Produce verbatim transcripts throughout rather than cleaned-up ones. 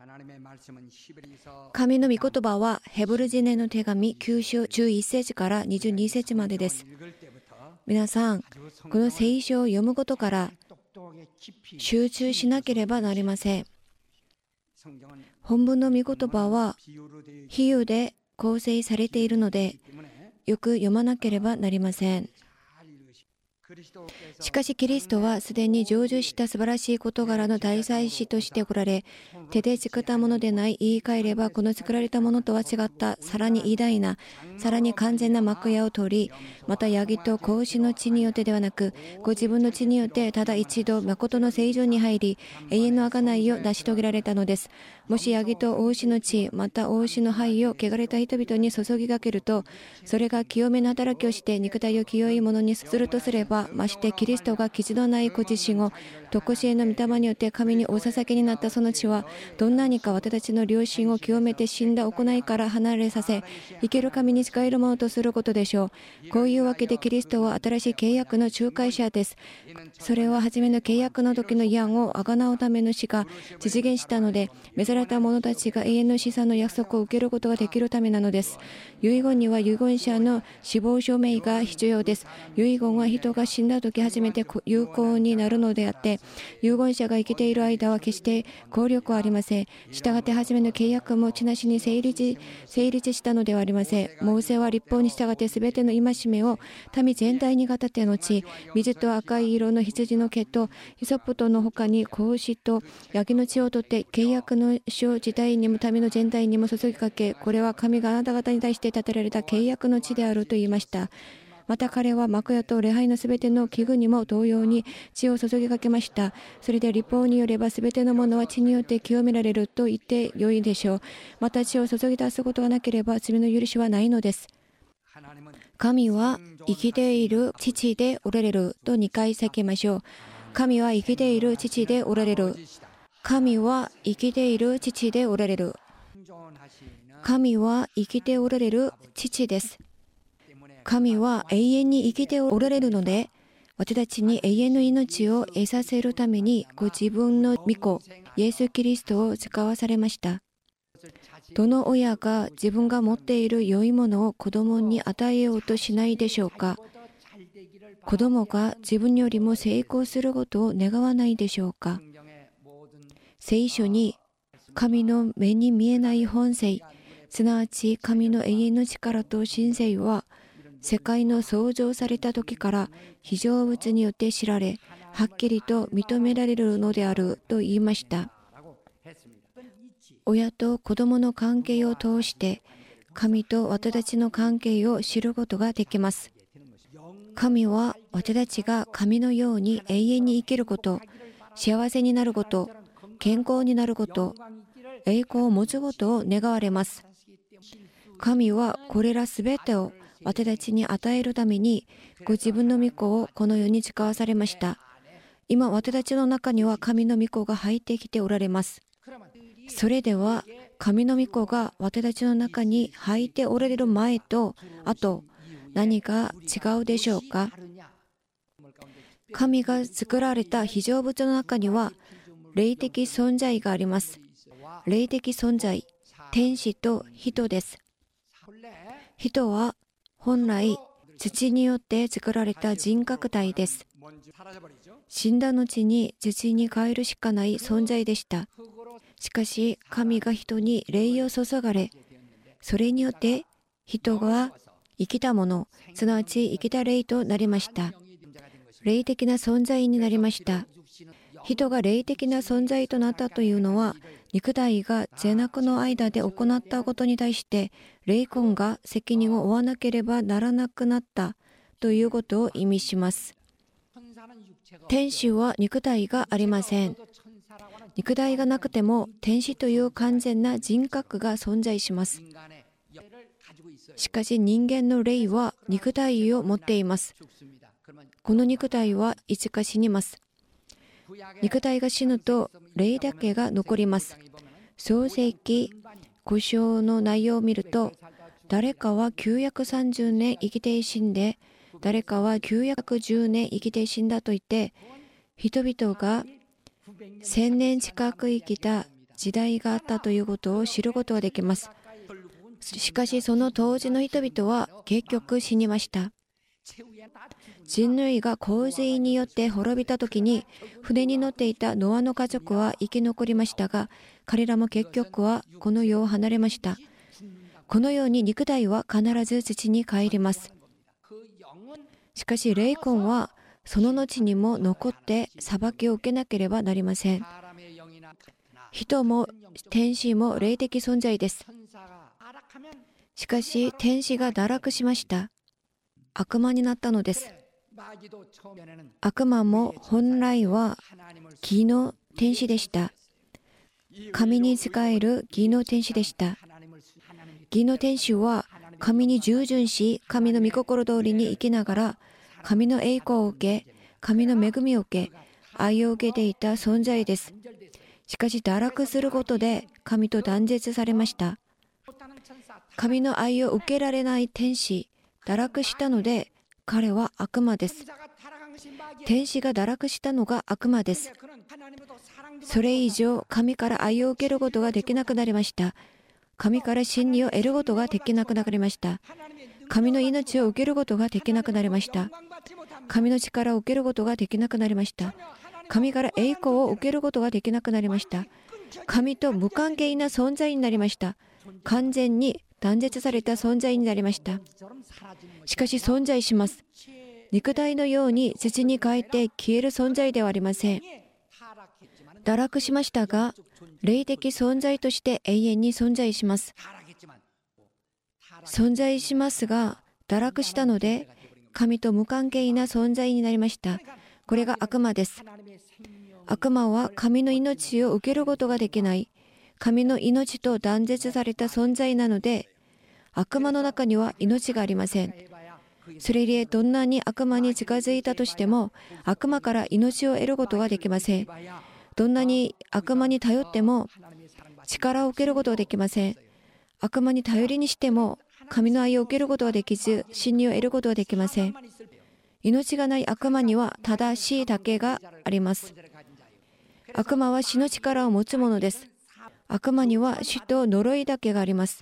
神の御言葉はヘブル人への手紙きゅう章じゅういち節からにじゅうに節までです。皆さん、この聖書を読むことから集中しなければなりません。本文の御言葉は比喩で構成されているので、よく読まなければなりません。しかしキリストはすでに成就した素晴らしい事柄の大祭司として来られ、手で作ったものでない、言い換えればこの作られたものとは違ったさらに偉大な、さらに完全な幕屋を取り、またヤギと子牛の血によってではなく、ご自分の血によってただ一度誠の聖所に入り、永遠の贖いを成し遂げられたのです。もしヤギと子牛の血、また子牛の灰を汚れた人々に注ぎかけると、それが清めの働きをして肉体を清いものにするとすれば、ましてキリストが傷のないご自身を常しえの御霊によって神にお捧げになったその血は、どんなにか私たちの良心を清めて死んだ行いから離れさせ、生ける神に仕えるものとすることでしょう。こういうわけでキリストは新しい契約の仲介者です。それは初めの契約の時の慰安をあがなうための死が実現したので、召された者たちが永遠の資産の約束を受けることができるためなのです。遺言には遺言者の死亡証明が必要です。遺言は人が死んだ時初めて有効になるのであって、遺言者が生きている間は決して効力はありません。したがって初めの契約も地なしに成立成立したのではありません。モーセは律法に従ってすべての戒めを民全体に語って後、水と赤い色の羊の毛とヒソプトの他に子牛とヤギの血を取って契約の書自体にも民の全体にも注ぎかけ、これは神があなた方に対して立てられた契約の血であると言いました。また彼は幕屋と礼拝のすべての器具にも同様に血を注ぎかけました。それで律法によればすべてのものは血によって清められると言ってよいでしょう。また血を注ぎ出すことがなければ罪の許しはないのです。神は生きている父でおられるとにかい叫びましょう。神は生きている父でおられる。神は生きている父でおられる。神は生きておられる父です。神は永遠に生きておられるので、私たちに永遠の命を得させるためにご自分の御子、イエス・キリストを使わされました。どの親が自分が持っている良いものを子供に与えようとしないでしょうか。子供が自分よりも成功することを願わないでしょうか。聖書に神の目に見えない本性、すなわち神の永遠の力と神性は、世界の創造された時から非常物によって知られ、はっきりと認められるのであると言いました。親と子供の関係を通して、神と私たちの関係を知ることができます。神は私たちが神のように永遠に生きること、幸せになること、健康になること、栄光を持つことを願われます。神はこれらすべてを私たちに与えるためにご自分の御子をこの世に使わされました。今私たちの中には神の御子が入ってきておられます。それでは神の御子が私たちの中に入っておられる前と後、何が違うでしょうか。神が作られた被造物の中には霊的存在があります。霊的存在、天使と人です。人は本来土によって作られた人格体です。死んだ後に土に帰るしかない存在でした。しかし神が人に霊を注がれ、それによって人が生きたもの、すなわち生きた霊となりました。霊的な存在になりました。人が霊的な存在となったというのは、肉体が善悪の間で行ったことに対して霊魂が責任を負わなければならなくなったということを意味します。天使は肉体がありません。肉体がなくても天使という完全な人格が存在します。しかし人間の霊は肉体を持っています。この肉体はいつか死にます。肉体が死ぬと霊だけが残ります。創世記ご章の内容を見ると、誰かはきゅうひゃくさんじゅうねん生きて死んで、誰かはきゅうひゃくじゅうねん生きて死んだと言って、人々がせんねん近く生きた時代があったということを知ることができます。しかしその当時の人々は結局死にました。人類が洪水によって滅びた時に船に乗っていたノアの家族は生き残りましたが、彼らも結局はこの世を離れました。このように肉体は必ず土に帰ります。しかし霊魂はその後にも残って裁きを受けなければなりません。人も天使も霊的存在です。しかし天使が堕落しました。悪魔になったのです。悪魔も本来は義の天使でした。神に仕える義の天使でした。義の天使は神に従順し、神の御心通りに生きながら、神の栄光を受け、神の恵みを受け、愛を受けていた存在です。しかし堕落することで神と断絶されました。神の愛を受けられない天使、堕落したので彼は悪魔です。天使が堕落したのが悪魔です。それ以上神から愛を受けることができなくなりました。神から真理を得ることができなくなりました。神の命を受けることができなくなりました。神の力を受けることができなくなりました。神から栄光を受けることができなくなりました。神と無関係な存在になりました。完全に断絶された存在になりました。しかし存在します。肉体のように土に帰って消える存在ではありません。堕落しましたが、霊的存在として永遠に存在します。存在しますが、堕落したので、神と無関係な存在になりました。これが悪魔です。悪魔は神の命を受けることができない、神の命と断絶された存在なので、悪魔の中には命がありません。それゆえどんなに悪魔に近づいたとしても、悪魔から命を得ることができません。どんなに悪魔に頼っても力を受けることができません。悪魔に頼りにしても神の愛を受けることができず、真理を得ることができません。命がない悪魔にはただ死だけがあります。悪魔は死の力を持つものです。悪魔には死と呪いだけがあります。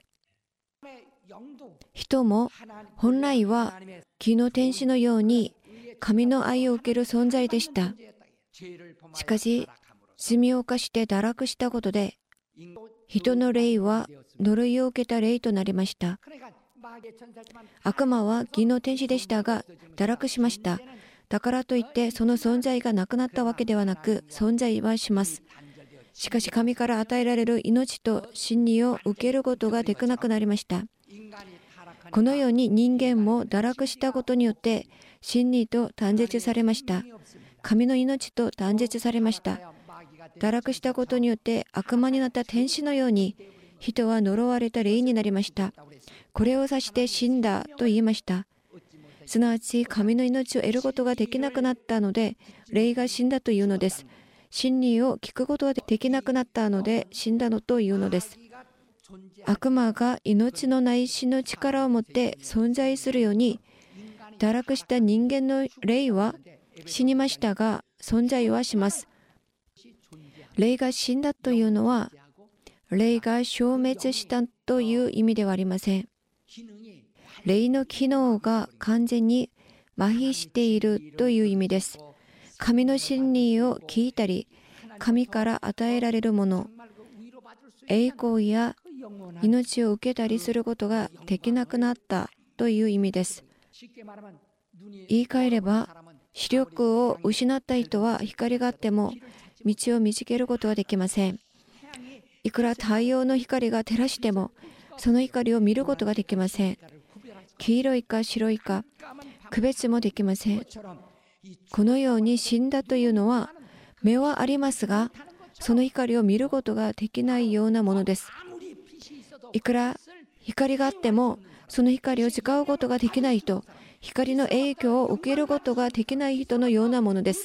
人も本来は義の天使のように神の愛を受ける存在でした。しかし罪を犯して堕落したことで、人の霊は呪いを受けた霊となりました。悪魔は義の天使でしたが堕落しました。だからといってその存在がなくなったわけではなく、存在はします。しかし神から与えられる命と真理を受けることができなくなりました。このように人間も堕落したことによって真理と断絶されました。神の命と断絶されました。堕落したことによって悪魔になった天使のように、人は呪われた霊になりました。これを指して死んだと言いました。すなわち神の命を得ることができなくなったので、霊が死んだというのです。真理を聞くことができなくなったので死んだのというのです。悪魔が命のない死の力を持って存在するように、堕落した人間の霊は死にましたが存在はします。霊が死んだというのは、霊が消滅したという意味ではありません。霊の機能が完全に麻痺しているという意味です。神の真理を聞いたり、神から与えられるもの、栄光や命を受けたりすることができなくなったという意味です。言い換えれば、視力を失った人は光があっても道を見つけることはできません。いくら太陽の光が照らしてもその光を見ることができません。黄色いか白いか区別もできません。このように死んだというのは、目はありますがその光を見ることができないようなものです。いくら光があってもその光を使うことができない人、光の影響を受けることができない人のようなものです。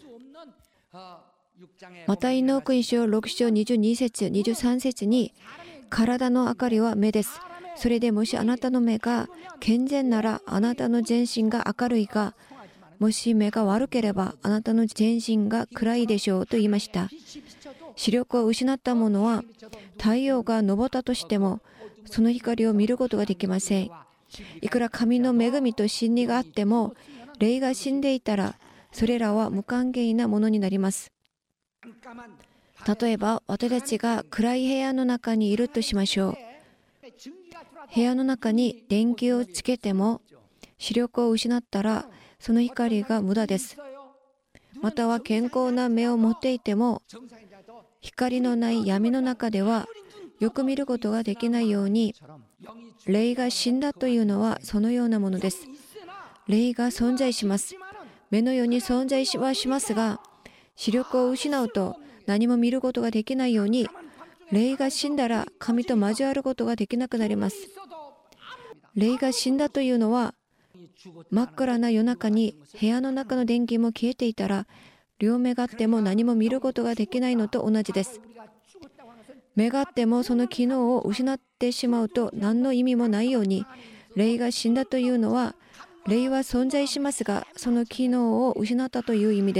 マタイの福音書ろく章にじゅうに節にじゅうさん節に、体の明かりは目です。それでもしあなたの目が健全ならあなたの全身が明るいが、もし目が悪ければあなたの全身が暗いでしょうと言いました。 視力を失った者は太陽が昇ったとしてもその光を見ることができません。いくら神の恵みと真理があっても、霊が死んでいたらそれらは無関係なものになります。例えば私たちが暗い部屋の中にいるとしましょう。部屋の中に電気をつけても視力を失ったらその光が無駄です。または健康な目を持っていても光のない闇の中ではよく見ることができないように、霊が死んだというのはそのようなものです。霊が存在します。目のように存在はしますが、視力を失うと何も見ることができないように、霊が死んだら神と交わることができなくなります。霊が死んだというのは、真っ暗な夜中に部屋の中の電気も消えていたら、両目があっても何も見ることができないのと同じです。目があってもその機能を失ってしまうと何の意味もないように、霊が死んだというのは、霊は存在しますが、その機能を失ったという意味です。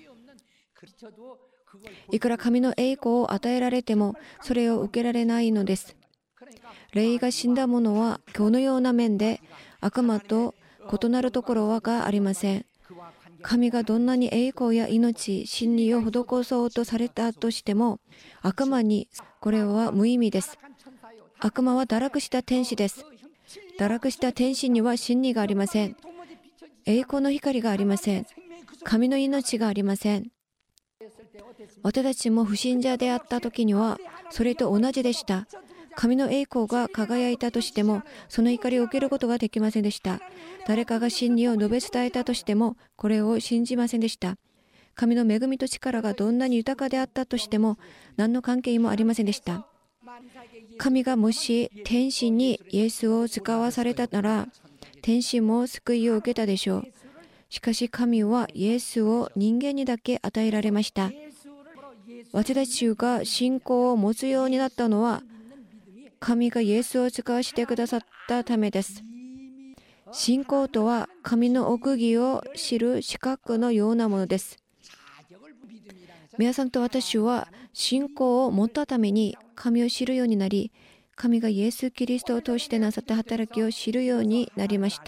いくら神の栄光を与えられても、それを受けられないのです。霊が死んだ者は、このような面で悪魔と異なるところがありません。神がどんなに栄光や命、真理を施そうとされたとしても、悪魔にこれは無意味です。悪魔は堕落した天使です。堕落した天使には真理がありません。栄光の光がありません。神の命がありません。私たちも不信者であった時にはそれと同じでした。神の栄光が輝いたとしてもその光を受けることができませんでした。誰かが真理を述べ伝えたとしてもこれを信じませんでした。神の恵みと力がどんなに豊かであったとしても何の関係もありませんでした。神がもし天使にイエスを使わされたなら天使も救いを受けたでしょう。しかし神はイエスを人間にだけ与えられました。私たちが信仰を持つようになったのは神がイエスを使わせてくださったためです。信仰とは神の奥義を知る資格のようなものです。皆さんと私は信仰を持ったために神を知るようになり、神がイエス・キリストを通してなさった働きを知るようになりました。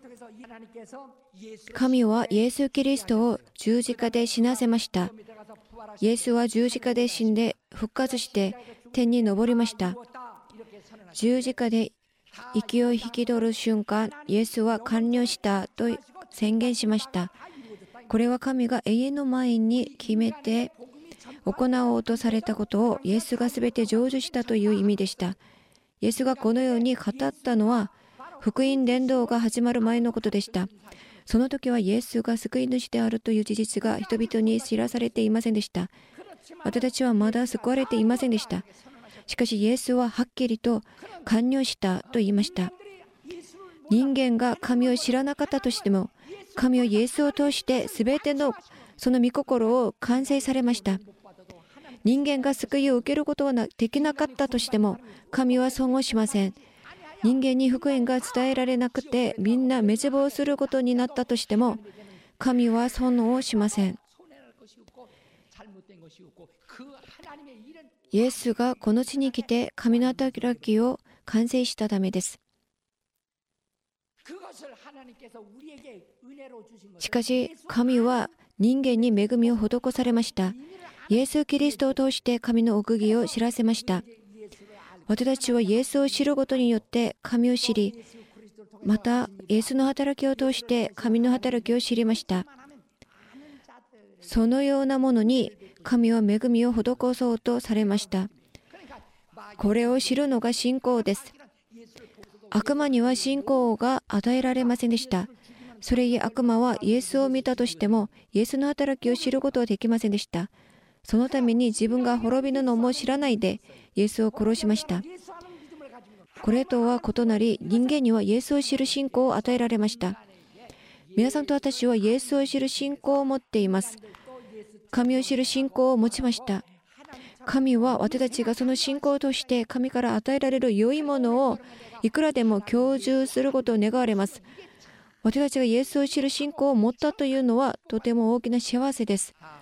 神はイエス・キリストを十字架で死なせました。イエスは十字架で死んで復活して天に昇りました。十字架で息を引き取る瞬間、イエスは完了したと宣言しました。これは神が永遠の前に決めて行おうとされたことをイエスがすべて成就したという意味でした。イエスがこのように語ったのは福音伝道が始まる前のことでした。その時はイエスが救い主であるという事実が人々に知らされていませんでした。私たちはまだ救われていませんでした。しかしイエスははっきりと完了したと言いました。人間が神を知らなかったとしても、神はイエスを通してすべてのその御心を完成されました。人間が救いを受けることはできなかったとしても、神は損をしません。人間に福音が伝えられなくてみんな滅亡することになったとしても、神は損をしません。イエスがこの地に来て神の働きを完成したためです。しかし神は人間に恵みを施されました。イエス・キリストを通して神の奥義を知らせました。私たちはイエスを知ることによって神を知り、またイエスの働きを通して神の働きを知りました。そのようなものに神は恵みを施そうとされました。これを知るのが信仰です。悪魔には信仰が与えられませんでした。それゆえ悪魔はイエスを見たとしてもイエスの働きを知ることはできませんでした。そのために自分が滅びるのも知らないでイエスを殺しました。これとは異なり、人間にはイエスを知る信仰を与えられました。皆さんと私はイエスを知る信仰を持っています。神を知る信仰を持ちました。神は私たちがその信仰を通して神から与えられる良いものをいくらでも享受することを願われます。私たちがイエスを知る信仰を持ったというのはとても大きな幸せです。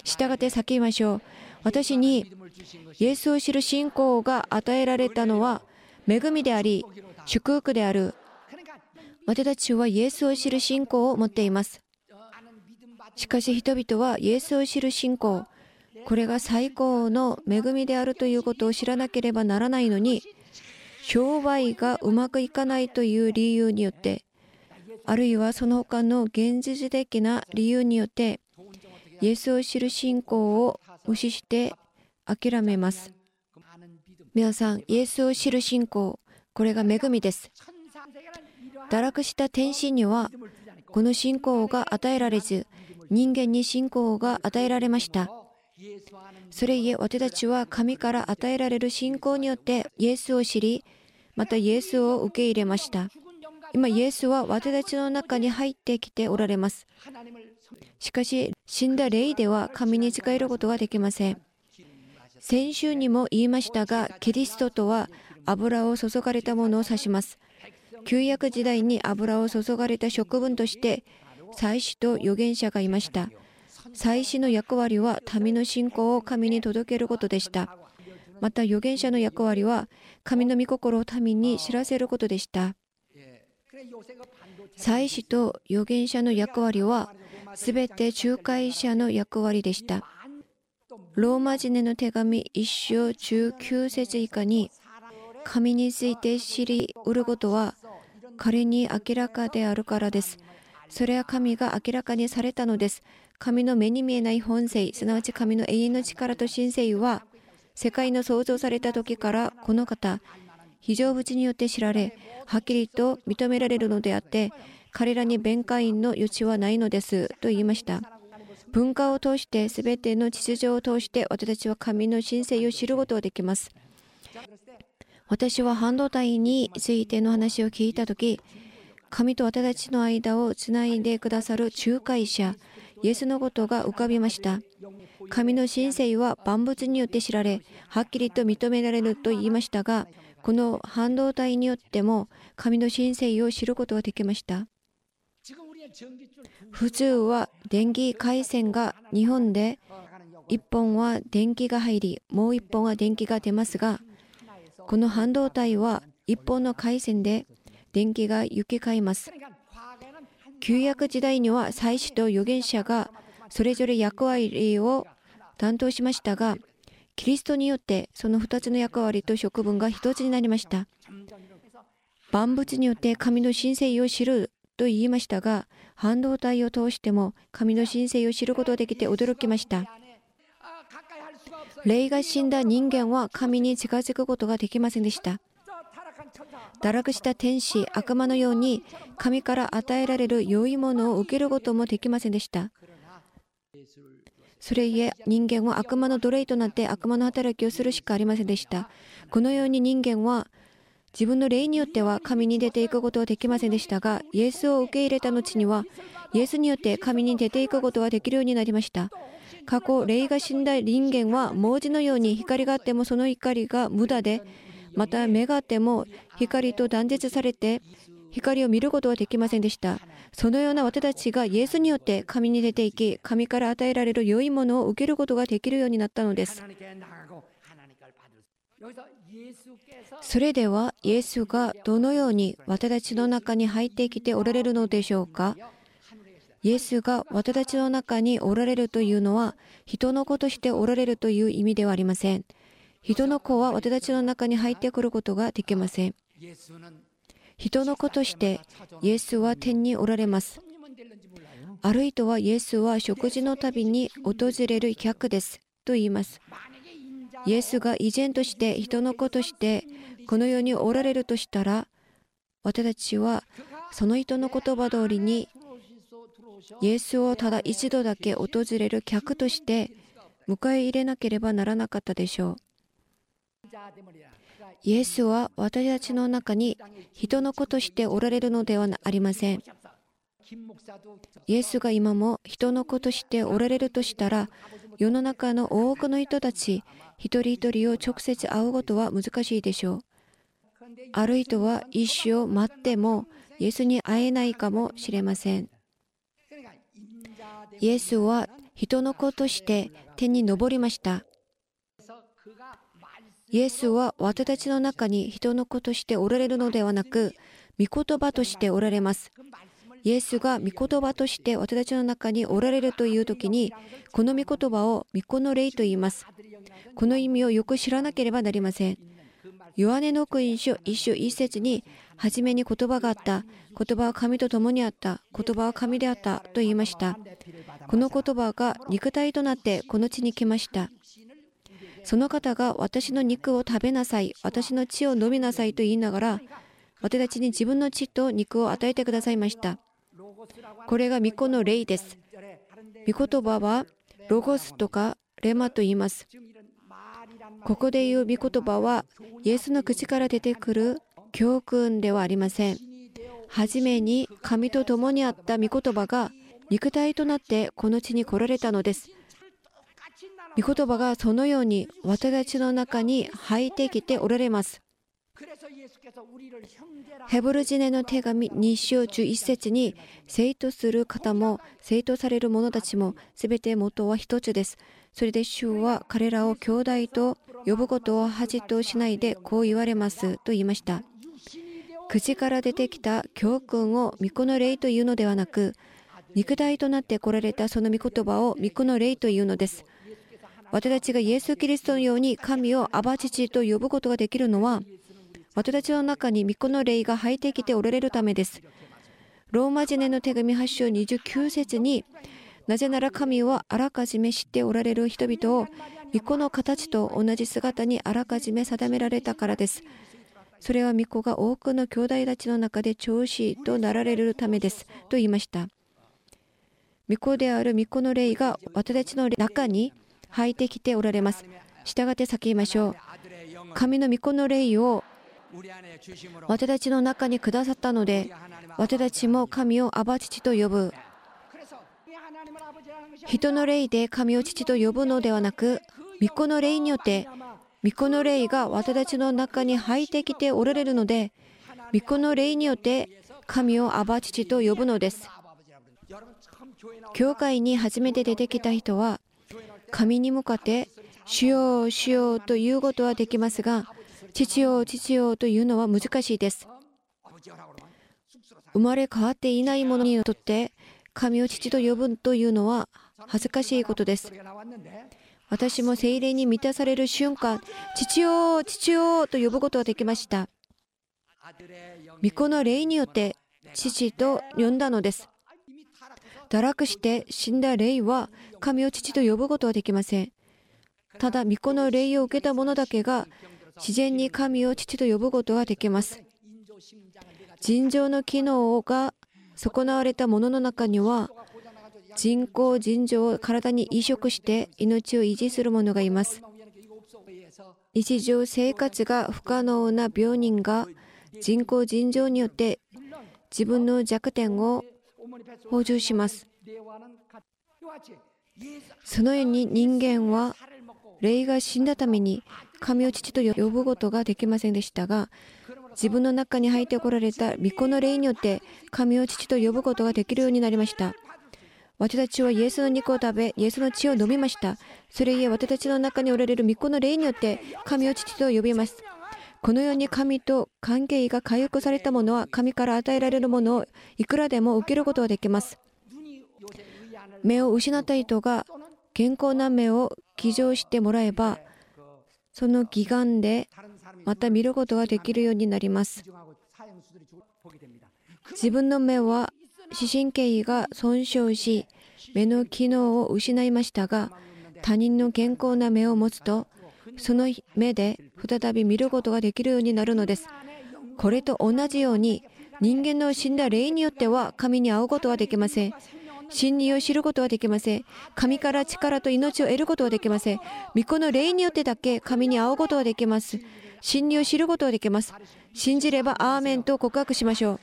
従って叫びましょう。私にイエスを知る信仰が与えられたのは恵みであり、祝福である。私たちはイエスを知る信仰を持っています。しかし人々はイエスを知る信仰、これが最高の恵みであるということを知らなければならないのに、商売がうまくいかないという理由によって、あるいはその他の現実的な理由によって、イエスを知る信仰を無視して諦めます。皆さん、イエスを知る信仰、これが恵みです。堕落した天使には、この信仰が与えられず、人間に信仰が与えられました。それゆえ、私たちは神から与えられる信仰によってイエスを知り、またイエスを受け入れました。今、イエスは私たちの中に入ってきておられます。しかし、死んだ霊では神に仕えることができません。先週にも言いましたが、キリストとは油を注がれたものを指します。旧約時代に油を注がれた職分として、祭司と預言者がいました。祭司の役割は民の信仰を神に届けることでした。また預言者の役割は神の御心を民に知らせることでした。祭司と預言者の役割はすべて仲介者の役割でした。ローマ人への手紙一章じゅうきゅう節以下に、神について知り得ることは彼に明らかであるからです。それは神が明らかにされたのです。神の目に見えない本性、すなわち神の永遠の力と神性は、世界の創造された時からこの方、非常物によって知られ、はっきりと認められるのであって、彼らに弁解の余地はないのですと言いました。文化を通して、すべての秩序を通して、私たちは神の神性を知ることができます。私は半導体についての話を聞いたとき、神と私たちの間をつないでくださる仲介者、イエスのことが浮かびました。神の神性は万物によって知られ、はっきりと認められると言いましたが、この半導体によっても神の神性を知ることができました。普通は電気回線がにほんで、いっぽんは電気が入り、もういっぽんは電気が出ますが、この半導体はいっぽんの回線で電気が行き交います。旧約時代には祭司と預言者がそれぞれ役割を担当しましたが、キリストによってそのふたつの役割と職分がひとつになりました。万物によって神の神性を知ると言いましたが、半導体を通しても神の神性を知ることができて驚きました。霊が死んだ人間は神に近づくことができませんでした。堕落した天使、悪魔のように神から与えられる良いものを受けることもできませんでした。それゆえ人間は悪魔の奴隷となって悪魔の働きをするしかありませんでした。このように人間は自分の霊によっては神に出ていくことはできませんでしたが、イエスを受け入れた後にはイエスによって神に出ていくことができるようになりました。過去、霊が死んだ人間は文字のように光があってもその光が無駄で、また目があっても光と断絶されて光を見ることはできませんでした。そのような私たちがイエスによって神に出ていき、神から与えられる良いものを受けることができるようになったのです。それではイエスがどのように私たちの中に入ってきておられるのでしょうか。イエスが私たちの中におられるというのは人の子としておられるという意味ではありません。人の子は私たちの中に入ってくることができません。人の子としてイエスは天におられます。ある人はイエスは食事の旅に訪れる客ですと言います。イエスが依然として人の子としてこの世におられるとしたら、私たちはその人の言葉通りにイエスをただ一度だけ訪れる客として迎え入れなければならなかったでしょう。イエスは私たちの中に人の子としておられるのではありません。イエスが今も人の子としておられるとしたら、世の中の多くの人たち一人一人を直接会うことは難しいでしょう。ある人は一生待ってもイエスに会えないかもしれません。イエスは人の子として天に昇りました。イエスは私たちの中に人の子としておられるのではなく、御言葉としておられます。イエスが御言葉として私たちの中におられるというときに、この御言葉を御子の霊と言います。この意味をよく知らなければなりません。ヨハネの福音書一章一節に、はじめに言葉があった。言葉は神と共にあった。言葉は神であったと言いました。この言葉が肉体となってこの地に来ました。その方が私の肉を食べなさい、私の血を飲みなさいと言いながら、私たちに自分の血と肉を与えてくださいました。これが御子の霊です。御言葉はロゴスとかレマと言います。ここで言う御言葉はイエスの口から出てくる教訓ではありません。はじめに神と共にあった御言葉が肉体となってこの地に来られたのです。御言葉がそのように私たちの中に入ってきておられます。ヘブル人への手紙に章じゅういち節に、生徒する方も生徒される者たちもすべて元は一つです。それで主は彼らを兄弟と呼ぶことを恥としないでこう言われますと言いました。口から出てきた教訓を御子の霊というのではなく、肉体となって来られたその御言葉を御子の霊というのです。私たちがイエス・キリストのように神をアバ父と呼ぶことができるのは、私たちの中に御子の霊が入ってきておられるためです。ローマ人への手紙はち章にじゅうきゅう節に、なぜなら神はあらかじめ知っておられる人々を御子の形と同じ姿にあらかじめ定められたからです。それは御子が多くの兄弟たちの中で長子となられるためですと言いました。御子である御子の霊が私たちの中に入ってきておられます。したがって先言いましょう。神の御子の霊を私たちの中にくださったので、私たちも神をアバ父と呼ぶ。人の霊で神を父と呼ぶのではなく、御子の霊によって御子の霊が私たちの中に入ってきておられるので、御子の霊によって神をアバ父と呼ぶのです。教会に初めて出てきた人は、神に向かって主よ主よということはできますが、父よ父よというのは難しいです。生まれ変わっていない者にとって神を父と呼ぶというのは恥ずかしいことです。私も聖霊に満たされる瞬間、父よ父よと呼ぶことができました。御子の霊によって父と呼んだのです。堕落して死んだ霊は神を父と呼ぶことはできません。ただ御子の霊を受けた者だけが自然に神を父と呼ぶことができます。尋常の機能が損なわれた者の中には、人工尋常を体に移植して命を維持する者がいます。日常生活が不可能な病人が人工尋常によって自分の弱点を補充します。そのように人間は霊が死んだために神を父と呼ぶことができませんでしたが、自分の中に入ってこられた御子の霊によって神を父と呼ぶことができるようになりました。私たちはイエスの肉を食べ、イエスの血を飲みました。それゆえ私たちの中におられる御子の霊によって神を父と呼びます。このように神と関係が回復された者は神から与えられるものをいくらでも受けることができます。目を失った人が健康な目を寄贈してもらえば、その義眼でまた見ることができるようになります。自分の目は視神経が損傷し、目の機能を失いましたが、他人の健康な目を持つと、その目で再び見ることができるようになるのです。これと同じように、人間の死んだ霊によっては神に会うことはできません。真理を知ることはできません。神から力と命を得ることはできません。御子の霊によってだけ神に会うことはできます。真理を知ることはできます。信じればアーメンと告白しましょう。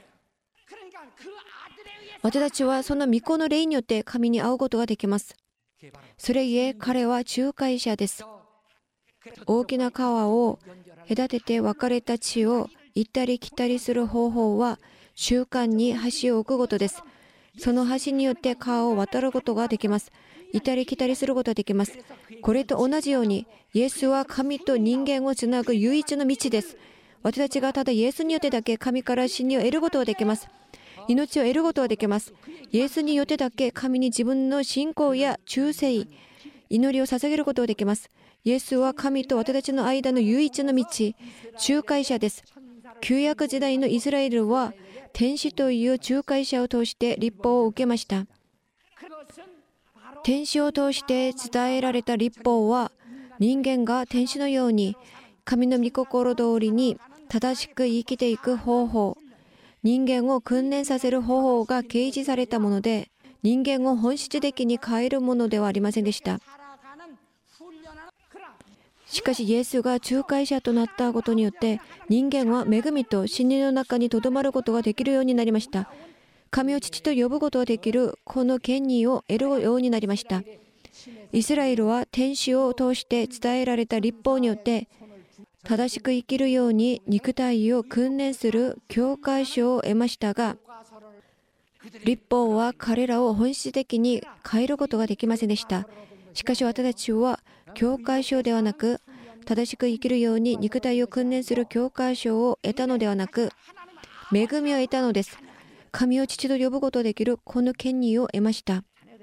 私たちはその御子の霊によって神に会うことができます。それゆえ彼は仲介者です。大きな川を隔てて分かれた地を行ったり来たりする方法は中間に橋を置くことです。その橋によって川を渡ることができます。 いたり来たりすることができます。これと同じように、イエスは神と人間をつなぐ唯一の道です。私たちがただイエスによってだけ神から真理を得ることができます。命を得ることができます。イエスによってだけ神に自分の信仰や忠誠、祈りを捧げることができます。イエスは神と私たちの間の唯一の道、仲介者です。旧約時代のイスラエルは天使という仲介者を通して律法を受けました。天使を通して伝えられた律法は、人間が天使のように神の御心通りに正しく生きていく方法、人間を訓練させる方法が掲示されたもので、人間を本質的に変えるものではありませんでした。しかしイエスが仲介者となったことによって、人間は恵みと真理の中にとどまることができるようになりました。神を父と呼ぶことができるこの権利を得るようになりました。イスラエルは天使を通して伝えられた律法によって正しく生きるように肉体を訓練する教科書を得ましたが、律法は彼らを本質的に変えることができませんでした。しかし私たちは教科書ではなく、正しく生きるように肉体を訓練する教科書を得たのではなく、恵みを得たのです。神を父と呼ぶことができるこの権利を得ました。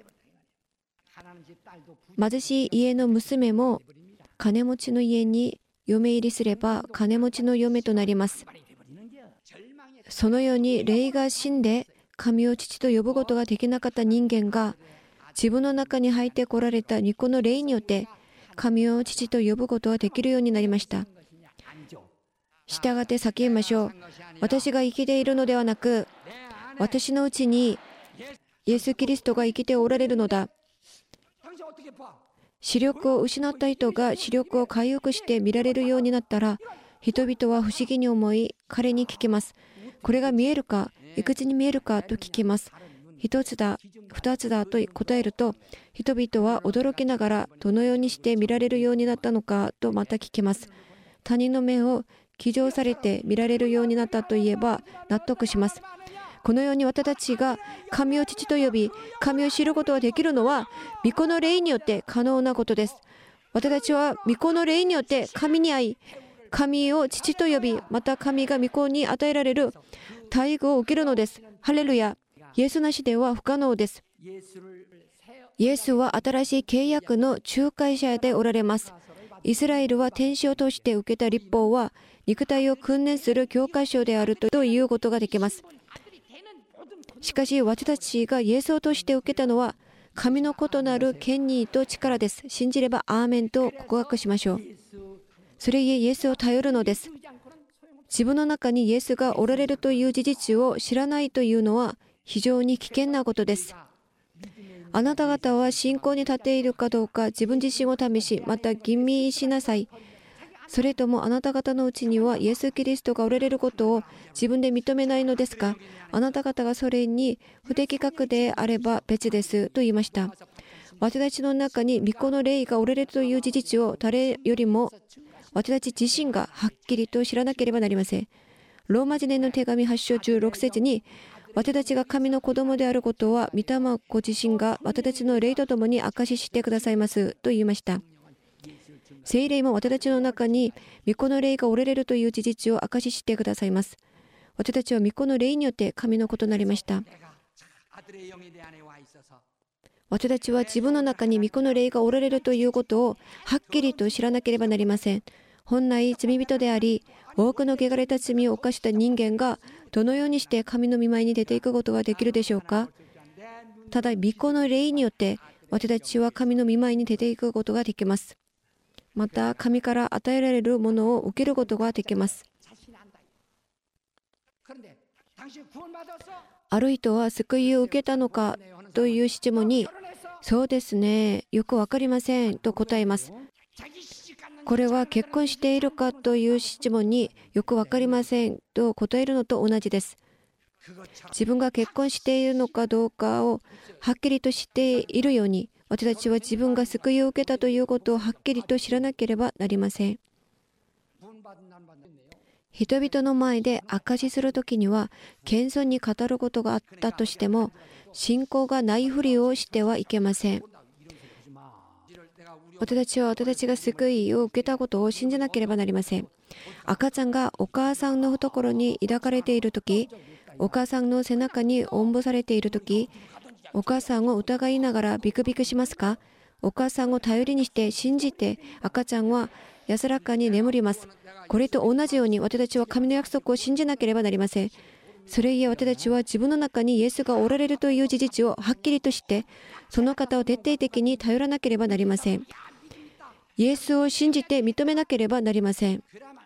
貧しい家の娘も金持ちの家に嫁入りすれば金持ちの嫁となります。そのように霊が死んで神を父と呼ぶことができなかった人間が、自分の中に入ってこられた御子の霊によって神を父と呼ぶことができるようになりました。したがって叫びましょう。私が生きているのではなく、私のうちにイエス・キリストが生きておられるのだ。視力を失った人が視力を回復して見られるようになったら、人々は不思議に思い、彼に聞きます。これが見えるか、いくつに見えるかと聞きます。一つだ、二つだと答えると、人々は驚きながら、どのようにして見られるようになったのかとまた聞きます。他人の目を騎乗されて見られるようになったといえば納得します。このように私たちが神を父と呼び、神を知ることができるのは、御子の霊によって可能なことです。私たちは御子の霊によって神に会い、神を父と呼び、また神が御子に与えられる待遇を受けるのです。ハレルヤ。イエスなしでは不可能です。イエスは新しい契約の仲介者でおられます。イスラエルは天使を通して受けた律法は、肉体を訓練する教科書であるということができます。しかし私たちがイエスを通して受けたのは、神の異なる権利と力です。信じればアーメンと告白しましょう。それゆえイエスを頼るのです。自分の中にイエスがおられるという事実を知らないというのは非常に危険なことです。あなた方は信仰に立っているかどうか自分自身を試し、また吟味しなさい。それともあなた方のうちにはイエス・キリストがおられることを自分で認めないのですか？あなた方がそれに不適格であれば別ですと言いました。私たちの中に御子の霊がおられるという事実を誰よりも私たち自身がはっきりと知らなければなりません。ローマ人への手紙はち章じゅうろく節に、私たちが神の子供であることは御霊ご自身が私たちの霊とともに証ししてくださいますと言いました。聖霊も私たちの中に御子の霊がおられるという事実を証ししてくださいます。私たちは御子の霊によって神の子となりました。私たちは自分の中に御子の霊がおられるということをはっきりと知らなければなりません。本来罪人であり、多くの汚れた罪を犯した人間がどのようにして神の御前に出ていくことができるでしょうか。ただ御子の霊によって私たちは神の御前に出ていくことができます。また神から与えられるものを受けることができます。ある人は救いを受けたのかという質問に、そうですね、よくわかりませんと答えます。これは結婚しているかという質問によくわかりませんと答えるのと同じです。自分が結婚しているのかどうかをはっきりと知っているように、私たちは自分が救いを受けたということをはっきりと知らなければなりません。人々の前で証しするときには、謙遜に語ることがあったとしても、信仰がないふりをしてはいけません。 私たちは私たちが救いを受けたことを信じなければなりません。赤ちゃんがお母さんの懐に抱かれているとき、お母さんの背中におんぶされているとき、お母さんを疑いながらビクビクしますか？お母さんを頼りにして信じて赤ちゃんは安らかに眠ります。これと同じように私たちは神の約束を信じなければなりません。それゆえ私たちは自分の中にイエスがおられるという事実をはっきりとして、その方を徹底的に頼らなければなりません。イエスを信じて認めなければなりません。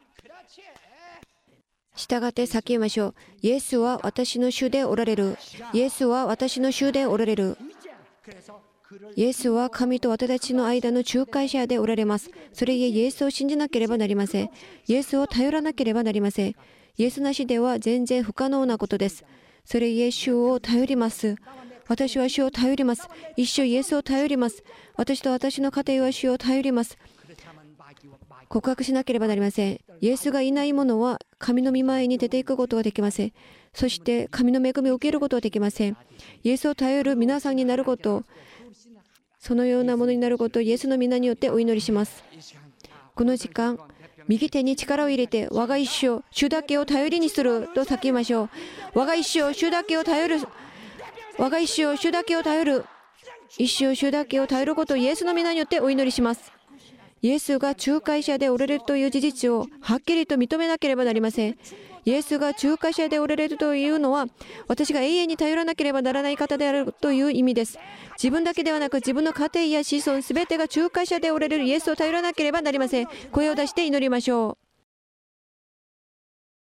したがって叫びましょう。イエスは私の主でおられる。イエスは私の主でおられる。イエスは神と私たちの間の仲介者でおられます。それゆえイエスを信じなければなりません。イエスを頼らなければなりません。イエスなしでは全然不可能なことです。それゆえ主を頼ります。私は主を頼ります。一生イエスを頼ります。私と私の家庭は主を頼ります。告白しなければなりません。イエスがいない者は神の御前に出ていくことはできません。そして神の恵みを受けることはできません。イエスを頼る皆さんになること、そのようなものになることをイエスの皆によってお祈りします。この時間、右手に力を入れて、我が一生、主だけを頼りにすると叫びましょう。我が一生、主だけを頼る。我が一生、主だけを頼る。一生、主だけを頼ることをイエスの皆によってお祈りします。イエスが仲介者でおられるという事実をはっきりと認めなければなりません。イエスが仲介者でおられるというのは、私が永遠に頼らなければならない方であるという意味です。自分だけではなく、自分の家庭や子孫すべてが仲介者でおられるイエスを頼らなければなりません。声を出して祈りましょう。